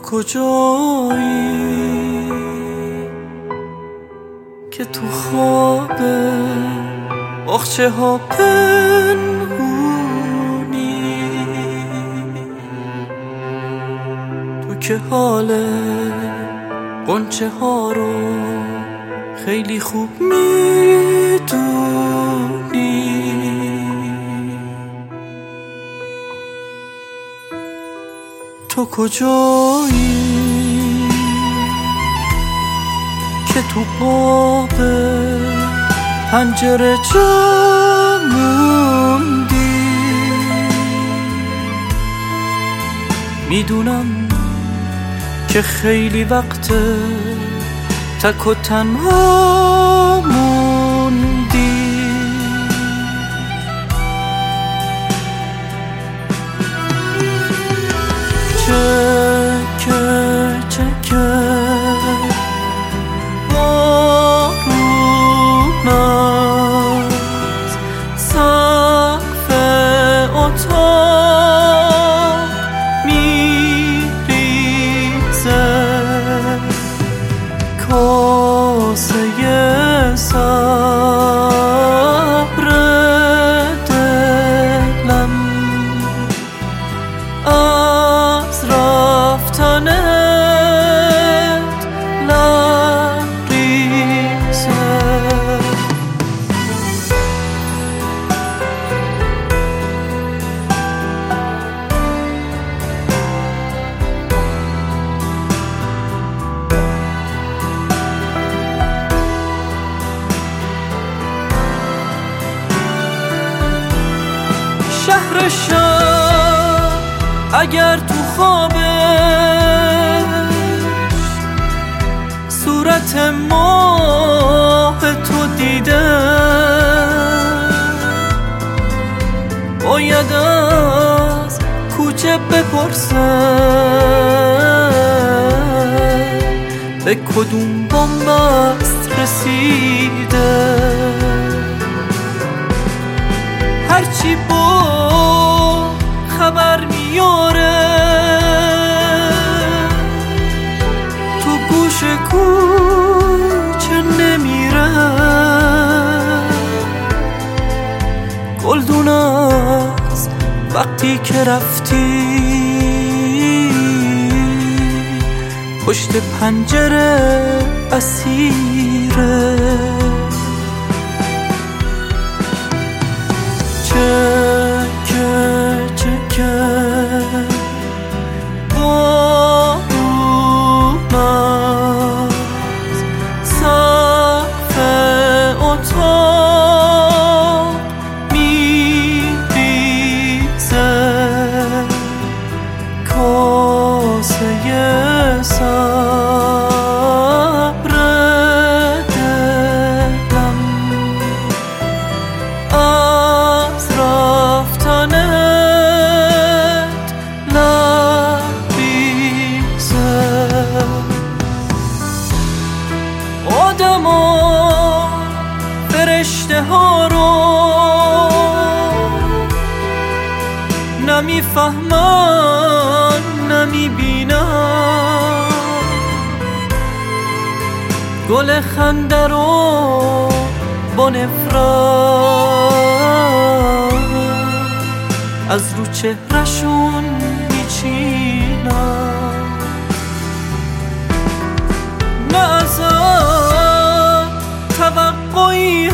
کجایی که تو خواب باغچه ها پنهونی، تو که حال غنچه ها رو خیلی خوب میدونی. تو کجایی که تو قاب پنجره جا موندی؟ میدونم که خیلی وقت تک و تنها موندی. چکه چکه بارون از سقف اتاق میریزه، کاسه صبر دلم از رفتنت لبریزه. شهر شب اگر تو خوابش صورت ماه تو دیده، باید از کوچه بپرسه به کدوم بنبست رسیده. هرچی با خبر میاره تو گوش کوچه نمیره، گلدون از وقتی که رفتی پشت پنجره اسیره. چکه چکه بارون از سقف اتاق میریزه، کاسه صبر دلم از رفتنت لبریزه. آدما فرشته ها رو نمیفهمن نمیبینن، گل خنده رو با نفرت از رو چهرشون میچینن. نه ازت توقعی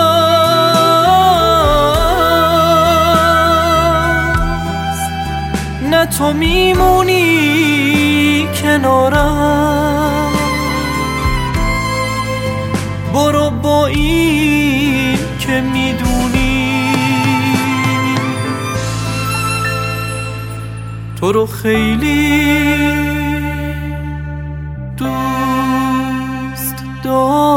هست، نه تو میمونی کنارم. برو با این که میدونی تو رو خیلی دوست دارم.